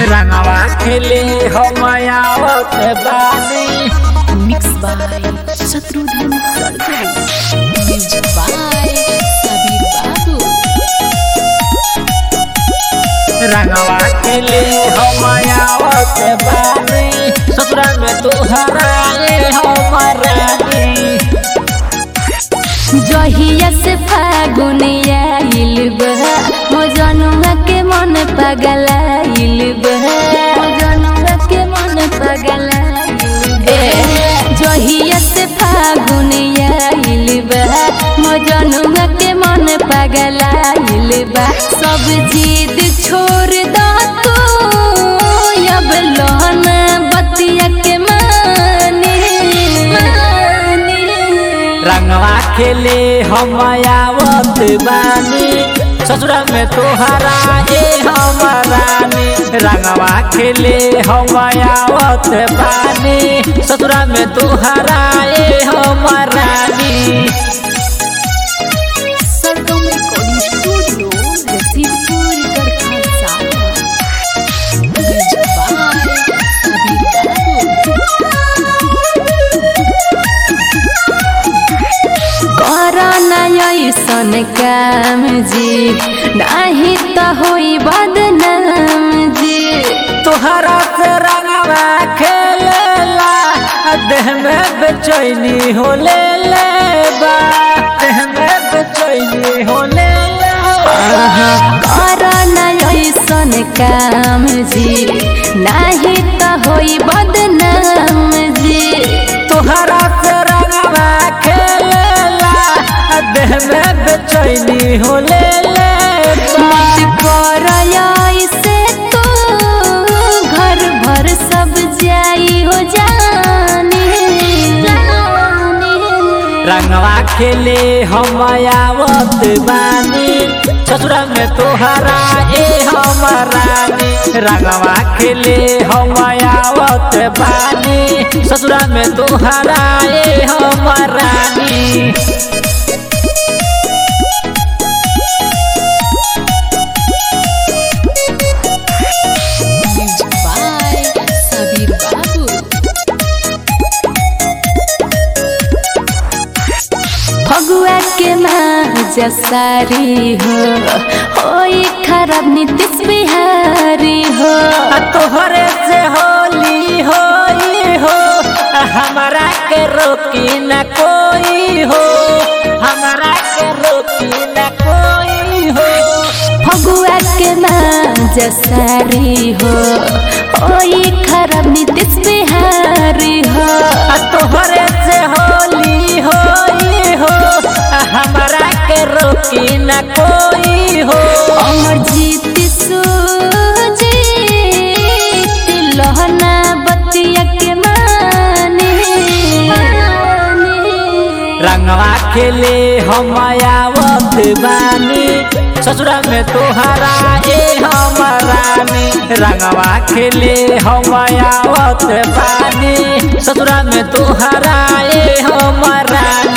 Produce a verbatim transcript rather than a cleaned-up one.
रंगवा खेले हम आवत बानी। Mix by Shatrughan Sargam, music by Sabir Babu. रंगवा खेले हम आवत बानी, ससुरा में तोहरा हमारा जहिया से फागुन आइल बा, मजनुआ के मन पगलाइल बा, मजनुआ के मन पगलाइल बा। जहिया से फागुन आइल बा, मजनुआ के मन पगलाइल बा। सब जिद छोड़ दा तू, अब लहना बतिया के मानी मानी। रंगवा खेले हम आवत बानी, ससुरा में तोहरा ए हमारानी। रंगवा खेले हम आवत बानी, ससुरा में तोहरा ए हमारानी। Sargam recording studio, Rasidpur Garhkha. Music by Sabir Babu. करना ऐसन काम जी, नहीं तो होई बदनाम जी। तोहरा से रंगवा खेलेला, देह में बेचैनी हो ले बा, देह में बेचैनी हो ले करना ऐसन काम जी, नहीं तो होई बदनाम जी। तोहरा से रंगवा खेलेला, देह में बेचैनी हो ले मत कर ऐसे तो, घर भर सब जाई हो जानी जानी। रंगवा खेले हम आवत बानी, ससुरा में तोहरा ए हमारानी। रंगवा खेले हम आवत बानी, ससुरा में तोहरा ए हमारानी। Music by Sabir Babu. फगुआ के माँ सारी हो, होई खराब नीतीश बिहारी हो। तोहरे से होली होई हो, हमारा के रोकी न कोई हो, हमारा के रोकी न कोई हो। फगुआ के माँ सारी हो, होई खराब नीतीश बिहारी हो। तोहरे से होली होई हो, हमारा के रोकी न कोई हो। अमर जीत सूजीत, लहना बतिया के मानी मानी। रंगवा खेले हम आवत बानी, ससुरा में तोहरा ए हमारानी। रंगवा खेले हम आवत बानी, ससुरा में तोहरा ए हमारानी।